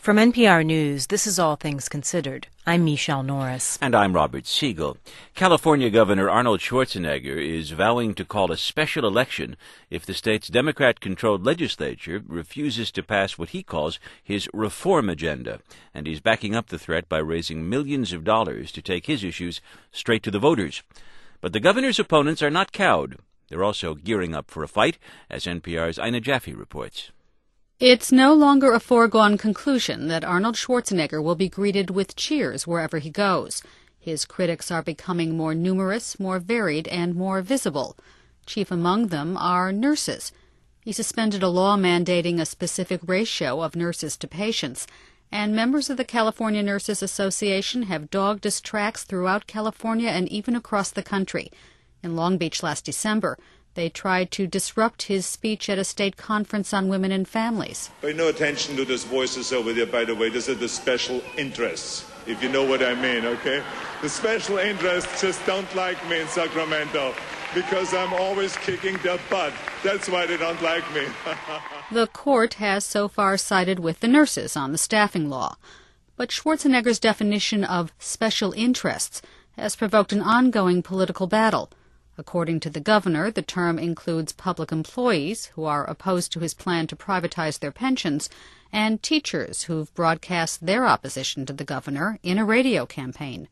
From NPR News, this is All Things Considered. I'm Michelle Norris. And I'm Robert Siegel. California Governor Arnold Schwarzenegger is vowing to call a special election if the state's Democrat-controlled legislature refuses to pass what he calls his reform agenda. And he's backing up the threat by raising millions of dollars to take his issues straight to the voters. But the governor's opponents are not cowed. They're also gearing up for a fight, as NPR's Ina Jaffe reports. It's no longer a foregone conclusion that Arnold Schwarzenegger will be greeted with cheers wherever he goes. His critics are becoming more numerous, more varied, and more visible. Chief among them are nurses. He suspended a law mandating a specific ratio of nurses to patients, and members of the California Nurses Association have dogged his tracks throughout California and even across the country. In Long Beach last December, they tried to disrupt his speech at a state conference on women and families. Pay no attention to those voices over there, by the way. These are the special interests, if you know what I mean, okay? The special interests just don't like me in Sacramento because I'm always kicking their butt. That's why they don't like me. The court has so far sided with the nurses on the staffing law. But Schwarzenegger's definition of special interests has provoked an ongoing political battle. According to the governor, the term includes public employees who are opposed to his plan to privatize their pensions and teachers who've broadcast their opposition to the governor in a radio campaign.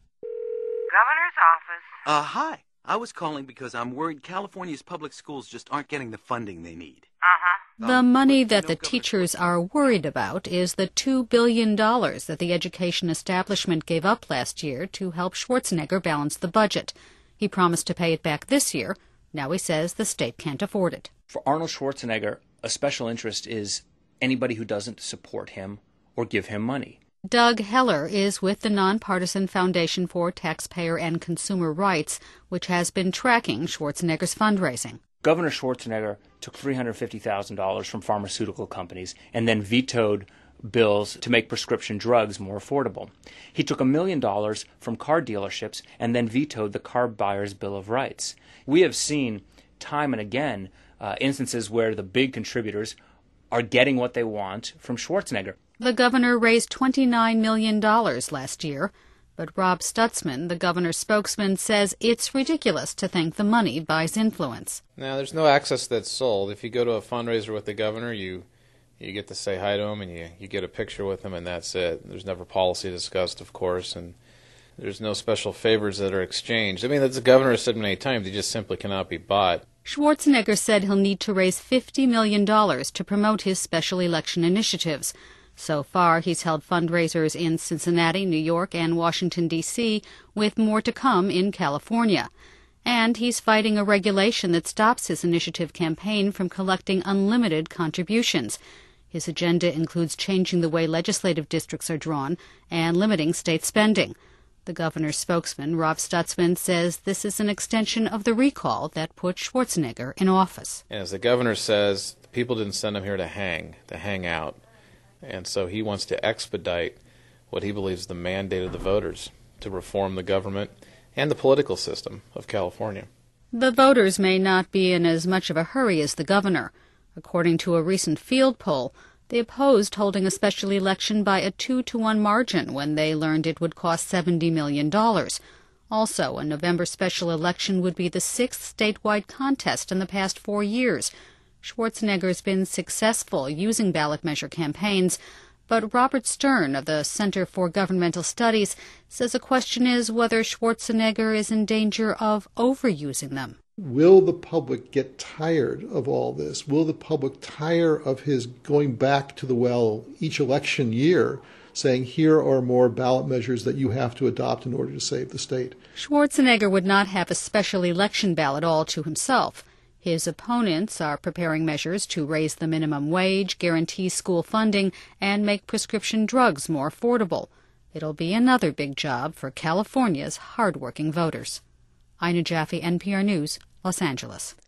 Governor's office. Hi. I was calling because I'm worried California's public schools just aren't getting the funding they need. The money that the teachers are worried about is the $2 billion that the education establishment gave up last year to help Schwarzenegger balance the budget. He promised to pay it back this year. Now he says the state can't afford it. For Arnold Schwarzenegger, a special interest is anybody who doesn't support him or give him money. Doug Heller is with the Nonpartisan Foundation for Taxpayer and Consumer Rights, which has been tracking Schwarzenegger's fundraising. Governor Schwarzenegger took $350,000 from pharmaceutical companies and then vetoed bills to make prescription drugs more affordable. He took $1 million from car dealerships and then vetoed the Car Buyers Bill of Rights. We have seen time and again instances where the big contributors are getting what they want from Schwarzenegger. The governor raised $29 million last year, but Rob Stutzman, the governor's spokesman, says it's ridiculous to think the money buys influence. Now, there's no access that's sold. If you go to a fundraiser with the governor, you get to say hi to him and you get a picture with him, and that's it. There's never policy discussed, of course, and there's no special favors that are exchanged. I mean, as the governor has said many times, he just simply cannot be bought. Schwarzenegger said he'll need to raise $50 million to promote his special election initiatives. So far, he's held fundraisers in Cincinnati, New York, and Washington, D.C., with more to come in California. And he's fighting a regulation that stops his initiative campaign from collecting unlimited contributions. His agenda includes changing the way legislative districts are drawn and limiting state spending. The governor's spokesman, Rob Stutzman, says this is an extension of the recall that put Schwarzenegger in office. And as the governor says, the people didn't send him here to hang out. And so he wants to expedite what he believes is the mandate of the voters to reform the government and the political system of California. The voters may not be in as much of a hurry as the governor. According to a recent field poll, they opposed holding a special election by a 2-to-1 margin when they learned it would cost $70 million. Also, a November special election would be the sixth statewide contest in the past 4 years. Schwarzenegger's been successful using ballot measure campaigns, but Robert Stern of the Center for Governmental Studies says the question is whether Schwarzenegger is in danger of overusing them. Will the public get tired of all this? Will the public tire of his going back to the well each election year, saying here are more ballot measures that you have to adopt in order to save the state? Schwarzenegger would not have a special election ballot all to himself. His opponents are preparing measures to raise the minimum wage, guarantee school funding, and make prescription drugs more affordable. It'll be another big job for California's hardworking voters. Ina Jaffe, NPR News, Los Angeles.